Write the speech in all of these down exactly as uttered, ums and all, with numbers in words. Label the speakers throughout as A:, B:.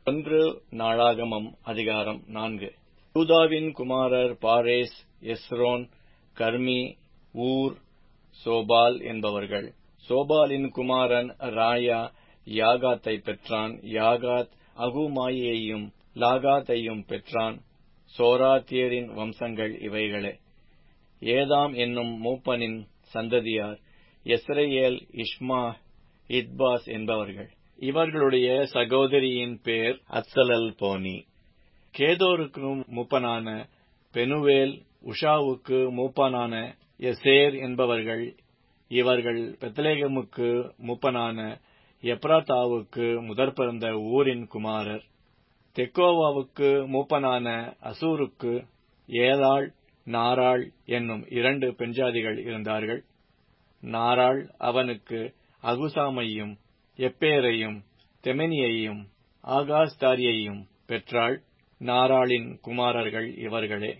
A: ஒன்று நாளாகமம் அதிகாரம் நான்கு. யூதாவின் குமாரர் பாரேஸ், எஸ்ரோன், கர்மி, ஊர், சோபால் என்பவர்கள். சோபாலின் குமாரன் ராயா யாகாத்தை பெற்றான். யாகாத் அகுமாயையும் லாகாத்தையும் பெற்றான். சோராத்தியரின் வம்சங்கள் இவைகளே. ஏதாம் என்னும் மூப்பனின் சந்ததியார் எஸ்ரயேல், இஷ்மா, இத்பாஸ் என்பவர்கள். இவர்களுடைய சகோதரியின் பேர் அத்சலல் போனி. கேதோருக்கு மூப்பனான பெனுவேல், உஷாவுக்கு மூப்பனான எசேர் என்பவர்கள். இவர்கள் பெத்லெகேமுக்கு மூப்பனான எப்ராத்தாவுக்கு முதற்பிறந்த ஊரின் குமாரர். தெக்கோவாவுக்கு மூப்பனான அசூருக்கு ஏலாள், நாராள் என்னும் இரண்டு பெண்ஜாதிகள் இருந்தார்கள். நாராள் அவனுக்கு அகுசாமையும் எப்பேரையும் தெமெனியையும் ஆகாஸ்தாரியையும் பெற்றாள். நாராளின் குமாரர்கள் இவர்களே.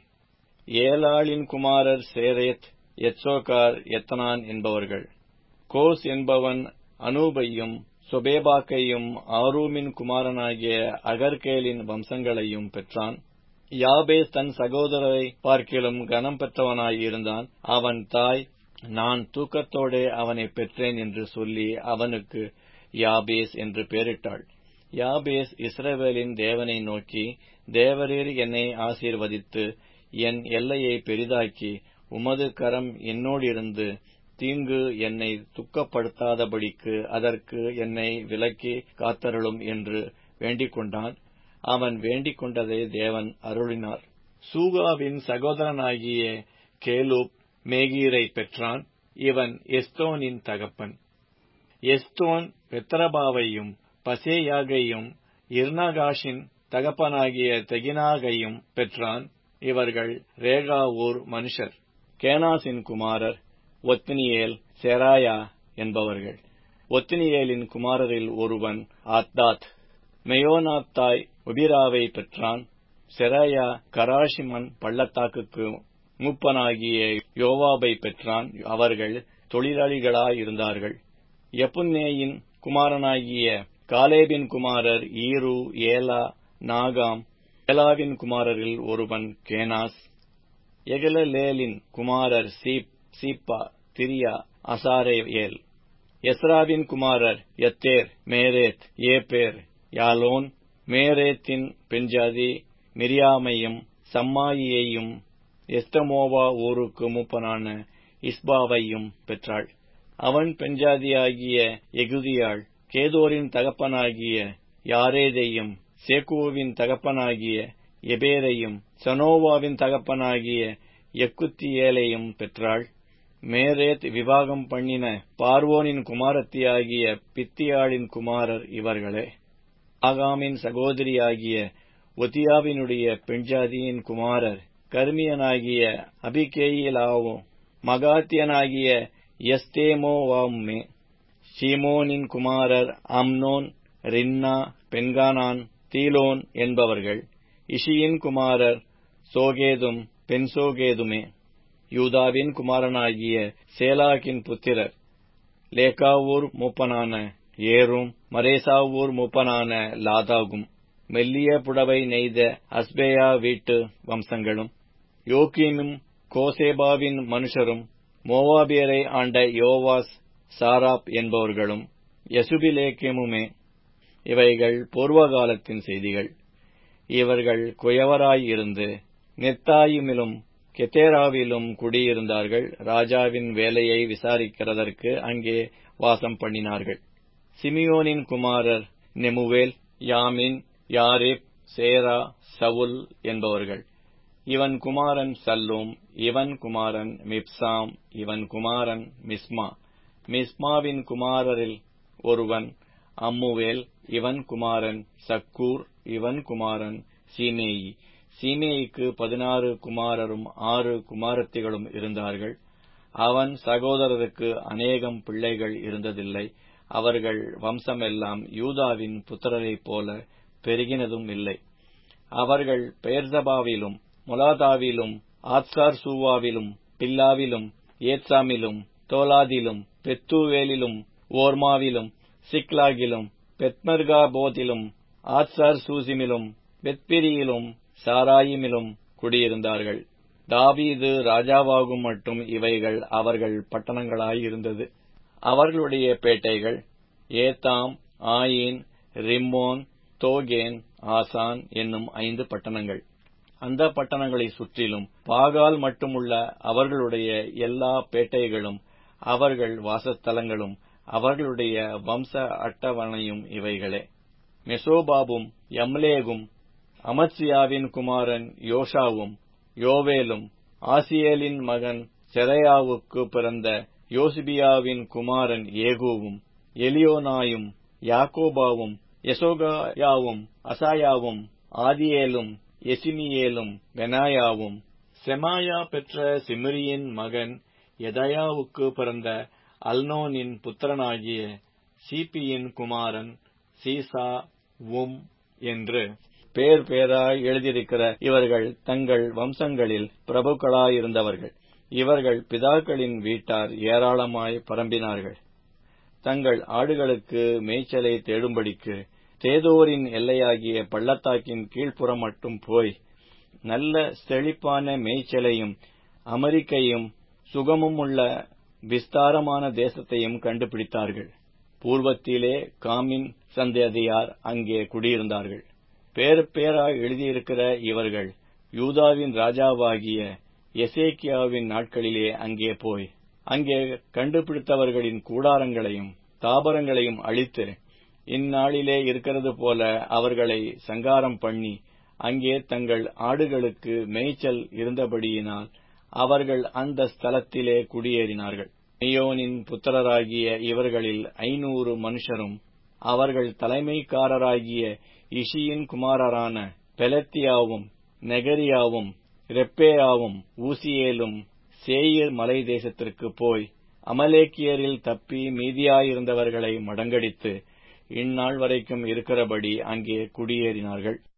A: ஏலாளின் குமாரர் சேரேத், எத்சோகார், எத்தனான் என்பவர்கள். கோஸ் என்பவன் அனூபையும் சொபேபாக்கையும் ஆரூமின் குமாரனாகிய அகர்கேலின் வம்சங்களையும் பெற்றான். யாபேஸ் தன் சகோதரரை பார்க்கிலும் கனம் பெற்றவனாய் இருந்தான். அவன் தாய், நான் தூக்கத்தோடே அவனை பெற்றேன் என்று சொல்லி அவனுக்கு யாபேஸ் என்று பெயரிட்டாள். யாபேஸ் இஸ்ரவேலின் தேவனை நோக்கி, தேவரீர் என்னை ஆசீர்வதித்து என் எல்லையை பெரிதாக்கி உமது கரம் என்னோடிருந்து தீங்கு என்னை துக்கப்படுத்தாதபடிக்கு அதற்கு என்னை விலக்கி காத்தருளும் என்று வேண்டிக் கொண்டான். அவன் வேண்டிக் கொண்டதை தேவன் அருளினார். சூகாவின் சகோதரனாகிய கேலூப் மேகீரை பெற்றான். இவன் எஸ்தோனின் தகப்பன். எஸ்தோன் பெத்தரபாவையும் பசேயாகையும் இர்நாகாஷின் தகப்பனாகிய தெகினாகையும் பெற்றான். இவர்கள் ரேகாவூர் மனுஷர். கேனாசின் குமாரர் ஒத்னியேல், செராயா என்பவர்கள். ஒத்னியேலின் குமாரரில் ஒருவன் ஆத்தாத். மெயோனாத்தாய் ஒபிராவை பெற்றான். செராயா கராஷிமன் பள்ளத்தாக்குக்கு மூப்பனாகிய யோவாபை பெற்றான். அவர்கள் தொழிலாளிகளாயிருந்தார்கள். எப்புன்னேயின் குமாரனாகிய காலேபின் குமாரர் ஈரு, ஏலா, நாகாம். ஏலாவின் குமாரரில் ஒருவன் கேனாஸ். எகலலேலின் குமாரர் சீப், சீப்பா, திரியா, அசாரேயேல். எஸ்ராவின் குமாரர் யத்தேர், மேரேத், ஏபேர், யாலோன். மேரேத்தின் பெண்ஜாதி மிரியாமையும் சம்மாயியையும் எஸ்தமோவா ஊருக்கு மூப்பனான இஸ்பாவையும் பெற்றாள். அவன் பெண்ஜாதியாகிய எகுதியாள் கேதோரின் தகப்பனாகிய யாரேதையும், சேக்குவின் தகப்பனாகிய எபேரையும், சனோவாவின் தகப்பனாகிய எக்குத்தியேலையும் பெற்றாள். மேரேத் விவாகம் பண்ணின பார்வோனின் குமாரத்தியாகிய பித்தியாளின் குமாரர் இவர்களே. ஆகாமின் சகோதரியாகிய ஒதியாவினுடைய பெண்ஜாதியின் குமாரர் கர்மியனாகிய அபிகேயிலாவும் மகாத்தியனாகிய எஸ்தேமோவாவுமே. ஷீமோனின் குமாரர் அம்னோன், ரின்னா, பென்கானான், தீலோன் என்பவர்கள். இஷியின் குமாரர் சோகேதும் பென்சோகேதுமே. யூதாவின் குமாரனாகிய சேலாகின் புத்திரர் லேகாவூர் மூப்பனான ஏரும், மரேசாவூர் மூப்பனான லாதாகும். மெல்லிய புடவை நெய்த அஸ்பேயா வீட்டு வம்சங்களும். யோக்கீமும் கோசேபாவின் மனுஷரும் மோவாபியரை ஆண்ட யோவாஸ், சாராப் என்பவர்களும் யசுபிலேக்கேமுமே. இவைகள் பூர்வகாலத்தின் செய்திகள். இவர்கள் குயவராயிருந்து நெத்தாயிமிலும் கெத்தேராவிலும் குடியிருந்தார்கள். ராஜாவின் வேலையை விசாரிக்கிறதற்கு அங்கே வாசம் பண்ணினார்கள். சிமியோனின் குமாரர் நெமுவேல், யாமின், யாரேப், சேரா, சவுல் என்பவர்கள். இவன் குமாரன் சல்லூம். இவன் குமாரன் மிப்சாம். இவன் குமாரன் மிஸ்மா. மிஸ்மாவின் குமாரரில் ஒருவன் அம்முவேல். இவன் குமாரன் சக்கூர். இவன் குமாரன் சீமேயி. சீமேயிக்கு பதினாறு குமாரரும் ஆறு குமாரத்திகளும் இருந்தார்கள். அவன் சகோதரருக்கு அநேகம் பிள்ளைகள் இருந்ததில்லை. அவர்கள் வம்சமெல்லாம் யூதாவின் புத்திரரைப் போல பெருகினதும் இல்லை. அவர்கள் பெயர்சபாவிலும் மொலாதாவிலும் ஆத்சார் சூவாவிலும் பில்லாவிலும் ஏத்சாமிலும் தோலாதிலும் பெத்தூவேலிலும் ஓர்மாவிலும் சிக்லாகிலும் பெத்மர்காபோதிலும் ஆத்சார் சூசிமிலும் பெத்பிரியிலும் சாராயிமிலும் குடியிருந்தார்கள். தாவீது ராஜாவாகும் மட்டும் இவைகள் அவர்கள் பட்டணங்களாயிருந்தது. அவர்களுடைய பேட்டைகள் ஏத்தாம், ஆயின், ரிம்மோன், தோகேன், ஆசான் என்னும் ஐந்து பட்டணங்கள். அந்த பட்டணங்களை சுற்றிலும் பாகால் மட்டுமுள்ள அவர்களுடைய எல்லா பேட்டைகளும் அவர்கள் வாசஸ்தலங்களும் அவர்களுடைய வம்ச அட்டவணையும் இவைகளே. மெசோபாபும் யம்லேகும் அமத்சியாவின் குமாரன் யோஷாவும் யோவேலும் ஆசியேலின் மகன் செரையாவுக்கு பிறந்த யோசிபியாவின் குமாரன் ஏகூவும் எலியோனாயும் யாக்கோபாவும் எசோகாயாவும் அசாயாவும் ஆதியேலும் எசிமியேலும் பெனாயாவும் செமாயா பெற்ற சிம்ரியின் மகன் எதயாவுக்கு பிறந்த அல்னோனின் புத்திரனாகிய சீப்பியின் குமாரன் சீசா வும் என்று பேர் பேராய் எழுதியிருக்கிற இவர்கள் தங்கள் வம்சங்களில் பிரபுக்களாயிருந்தவர்கள். இவர்கள் பிதாக்களின் வீட்டார் ஏராளமாய் பரம்பினார்கள். தங்கள் ஆடுகளுக்கு மேய்ச்சலை தேடும்படிக்கு தேதோரின் எல்லையாகிய பள்ளத்தாக்கின் கீழ்ப்புறம் மட்டும் போய் நல்ல செழிப்பான மேய்ச்சலையும் அமெரிக்கையும் சுகமுமுள்ள விஸ்தாரமான தேசத்தையும் கண்டுபிடித்தார்கள். பூர்வத்திலே காமின் சந்ததியார் அங்கே குடியிருந்தார்கள். பேர் பேராய் எழுதியிருக்கிற இவர்கள் யூதாவின் ராஜாவாகிய எசேக்கியாவின் நாட்களிலே அங்கே போய் அங்கே கண்டுபிடித்தவர்களின் கூடாரங்களையும் தாபரங்களையும் அழித்து இந்நாளிலே இருக்கிறது போல அவர்களை சங்காரம் பண்ணி அங்கே தங்கள் ஆடுகளுக்கு மேய்ச்சல் இருந்தபடியினால் அவர்கள் அந்த ஸ்தலத்திலே குடியேறினார்கள். மியோனின் புத்திரராகிய இவர்களில் ஐநூறு மனுஷரும் அவர்கள் தலைமைக்காரராகிய இஷியின் குமாரரான பெலத்தியாவும் நெகரியாவும் ரெப்பேயாவும் ஊசியேலும் சேயீர் மலை தேசத்திற்கு போய் அமலேக்கியரில் தப்பி மீதியாயிருந்தவர்களை மடங்கடித்து இந்நாள் வரைக்கும் இருக்கிறபடி அங்கே குடியேறினார்கள்.